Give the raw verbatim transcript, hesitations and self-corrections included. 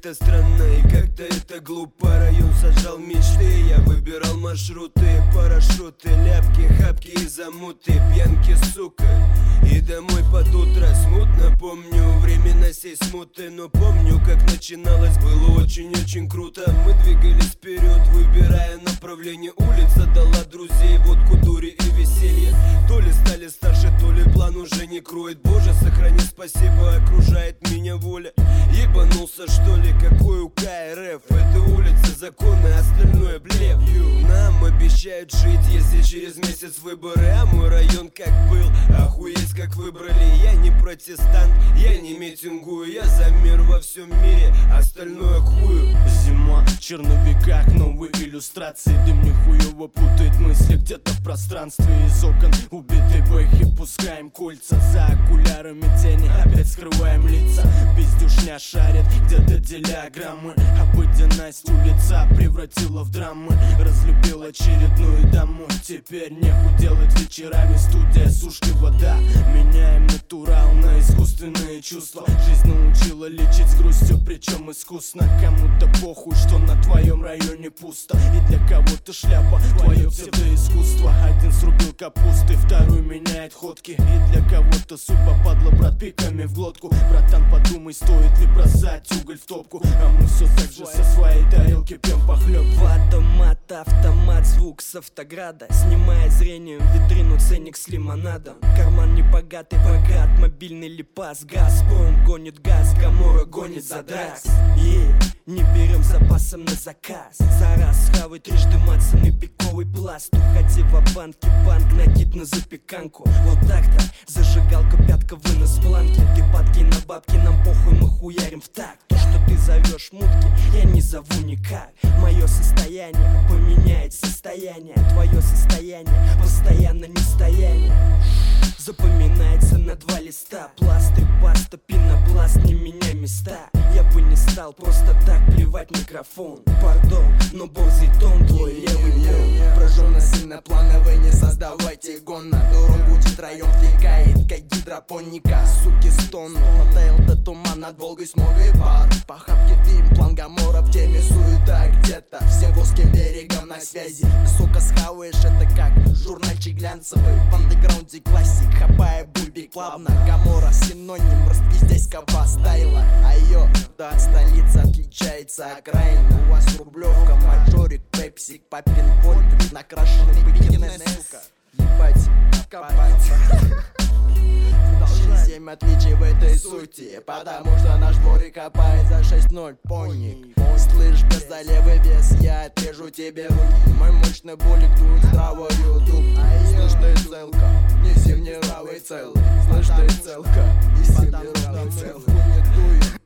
это странно и как-то это глупо. Район сажал мечты, я выбирал маршруты, парашюты, ляпки, хапки и замуты, пьянки, сука. И домой под утро смутно помню времена сей смуты. Но помню, как начиналось, было очень-очень круто. Мы двигались вперед, выбирая направление. Улица дала друзей, водку, дури и веселье. То ли стали старше, то ли план уже не кроет. Боже, сохрани, спасибо, окружает меня воля. Ебанулся, что ли, какой у КРФ? Это улица, законы, остальное блеф. Нам обещают жить, если через месяц выборы. А мой район как был, охуеть как выбрали. Я не протестант, я не митингую. Я за мир во всем мире, остальное хую. Зима, в черновиках новые иллюстрации. Дым нихуево путает мысли где-то в пространстве. Из окон убитый бэхи, пускаем кольца. За окулярами тени, опять скрываем лица. Пиздюшня шарит, где-то диаграммы. Обыденность улица превратила в драмы. Разлюбил очередную домой. Теперь нехуй делать вечерами. Студия, сушки, вода. Меняем натурал на искусственные чувства. Жизнь научила лечить с грустью, причем искусно. Кому-то похуй, что на твоем районе пусто. И для кого-то шляпа, твое псевдоискусство. Один срубил капусты, второй меняет ходки. И для кого-то судьба падла, брат, пиками в глотку. Братан, подумай, стоит ли бросать уголь в топку. А мы все так же со своей тарелки пьем похлеб. Автомат, автомат, звук с автограда. Снимает зрением витрину, ценник с лимонадом. Карман небогатый, богат, мобильный липас. Газпром гонит газ, Гамора гонит за дракс. Yeah. Не берем запасом на заказ. За раз хавай трижды мацанный пиковый пласт. Уходи в банке, банк, накид на запеканку. Вот так-то, зажигалка, пятка, вынос планки. Ты падки на бабки, нам похуй, мы хуярим в такт. То, что ты зовешь мутки, я не зову никак. Мое состояние поменяет состояние. Твое состояние постоянно нестояние. Запоминается на два листа. Пластырь, паста, пенопласт, не меняй места. Я бы не стал просто так плевать микрофон. Пардон, но борзый тон твой левый тон. Прожженно сильно плановый, не создавайте гон. На дорогу будет район втекает, как гидропоника. Суки стонут, натаял до туман над Волгой, смог и пар. По хапке дым, план Гамора в теме, суета где-то. Всем волжским берегом на связи. Сука, схаваешь, это как журнальчик глянцевый. В андеграунде классик, хапая бульби плавно. Гамора синоним распиздяйского стайла. А ее да, столица отличается окраина. У вас рублевка, маджорик, пепсик, папин вольт. Накрашенный бикини, сука. Ебать, копать. Семь отличий в этой сути, потому что наш дворик копает за шесть ноль, пони. Слышь, без левый вес, я отрежу тебе руки. Мой мощный булик дует здраво ютуб. Слышь, ты целка, неси мне равый цел. Слышь, ты целка, неси мне равый цел.